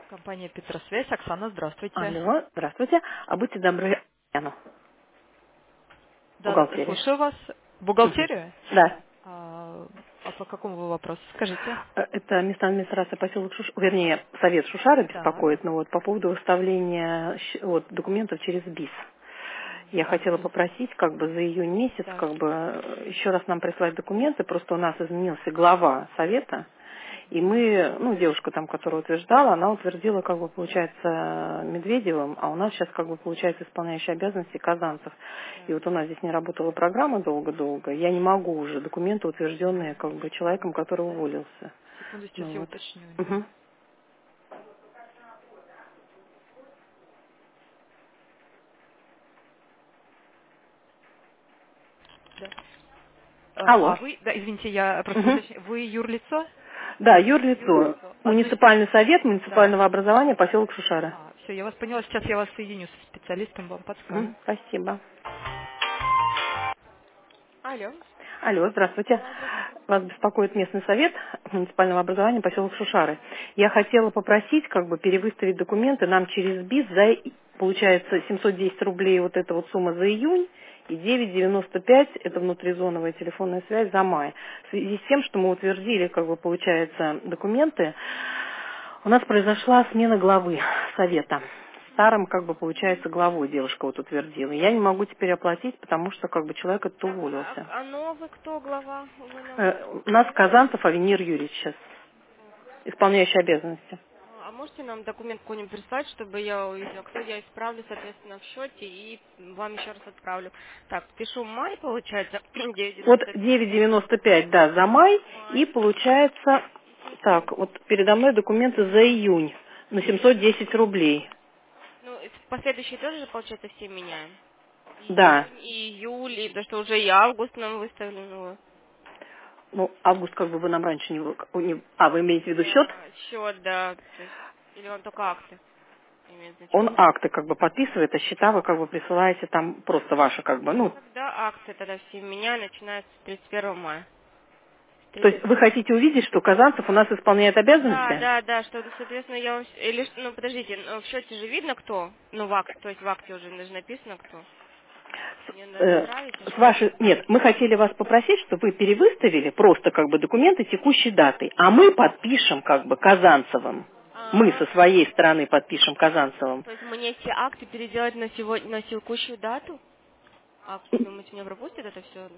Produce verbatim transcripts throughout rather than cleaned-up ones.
Компания Петросвязь. Оксана, здравствуйте. Алло, здравствуйте. А будьте добры, Яну, Да, бухгалтерия. слушаю вас. Мгм. Бухгалтерию? Да. А, а по какому вы вопросу? Скажите. Э, Это местная администрация поселок Шуш... вернее, совет Шушара Так. беспокоит, но вот по поводу выставления щ- вот, документов через БИС. Я Так, хотела без- попросить, как бы за июнь месяц, так. как бы э, еще раз нам прислать документы, просто у нас изменился глава совета, и мы, ну, девушка там, которая утверждала, она утвердила, как бы, получается, Медведевым, а у нас сейчас, как бы, получается, исполняющий обязанности Казанцев. И Так. вот у нас здесь не работала программа долго-долго, я не могу уже документы, утвержденные, как бы, человеком, который уволился. Секунду, сейчас Ну я вот. уточню. Мгм. Да. А, Алло. а вы, да, извините, я просто Мгм. уточню. Вы юрлицо? Да, юрлицо. Юрлицо. А, то есть, Муниципальный совет да. муниципального образования, поселок Шушара. А, все, я вас поняла. Сейчас я вас соединю с специалистом, вам Мгм. подскажет. Спасибо. Алло. Алло, здравствуйте. Да, здравствуйте. Вас беспокоит местный совет муниципального образования поселок Шушары. Я хотела попросить, как бы, перевыставить документы нам через БИС за, и- получается, семьсот десять рублей вот эта вот сумма за июнь и девять девяносто пять это внутризоновая телефонная связь за май. В связи с тем, что мы утвердили, как бы, получается, документы, у нас произошла смена главы совета. Старым, как бы, получается, главой девушка вот утвердила. Я не могу теперь оплатить, потому что, как бы, человек это Так, а, уволился. а новый кто глава? Вы нам... Э, У нас Казанцев Авенир Юрьевич сейчас, исполняющий обязанности. А можете нам документ какой-нибудь прислать, чтобы я увидела, кто я исправлю, соответственно, в счете и вам еще раз отправлю. Так, пишу май, получается, девять Вот девяносто девять девяносто пять, да, за май, и май. получается, так, вот передо мной документы за июнь на семьсот десять рублей. Ну, и последующие тоже же, получается, все меняем. Да, Июнь, и июль, и потому что уже и август нам выставлен. Ну, ну, август как бы вы нам раньше не... вы- не- А, вы имеете в виду счет? да, счет, да. То есть, или вам только акты имеют Он значение? акты как бы подписывает, а счета вы как бы присылаете там просто ваши как бы, ну, Тогда акты тогда все меняю, начинается с тридцать первого мая. то есть вы хотите увидеть, что Казанцев у нас исполняет Да, обязанности? да, да, что, ну, соответственно, я вам... с- Или, ш- ну, подождите, ну, в счете же видно, кто? Ну, в акте, то есть в акте уже даже написано, кто. Мне надо Э, отправить с уже. вашей... Нет, мы хотели вас попросить, чтобы вы перевыставили просто как бы документы текущей даты, а мы подпишем как бы Казанцевым. Мы со А, своей стороны подпишем Казанцевым. то есть мне все акты переделать на сегодня, на текущую дату? А вы думаете, меня пропустят это все?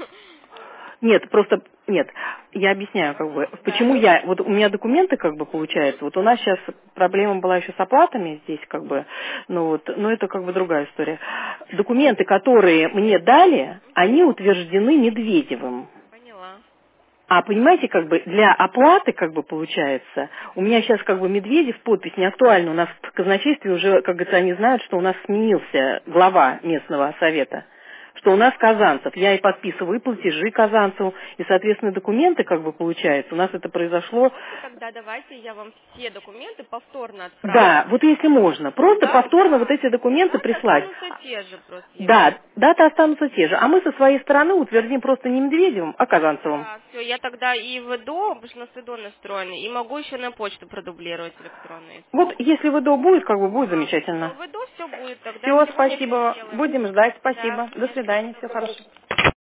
Нет, просто нет. Я объясняю, как бы, Да. почему я, вот у меня документы, как бы, Мгм. получается, вот у нас сейчас проблема была еще с оплатами здесь, как бы, ну вот, но это как бы другая история. Документы, которые мне дали, они утверждены Медведевым. Поняла. А понимаете, как бы для оплаты, как бы получается, у меня сейчас как бы Медведев, подпись не актуальна. У нас в казначействе уже, как говорится, они знают, что у нас сменился глава местного совета, что у нас Казанцев. Я и подписываю и платежи Казанцеву, и, соответственно, документы, как бы получается. У нас это произошло. Можете тогда давайте я вам все документы повторно отправлю. Да, вот если можно, просто Да, повторно вот да. эти документы Даты прислать. останутся те же просто, я имею в Да, виду. даты останутся те же. А мы со своей стороны утвердим просто не Медведевым, а Казанцевым. Да, все, я тогда и в ВДО, потому что на СИДО настроены, и могу еще на почту продублировать электронно, если Вот что. если ВДО будет, как бы будет А, все, замечательно. в ВДО все будет, тогда Все, сегодня спасибо. переделаем. Будем ждать. Да, Спасибо. До нет, свидания. до Всего свидания. хорошего.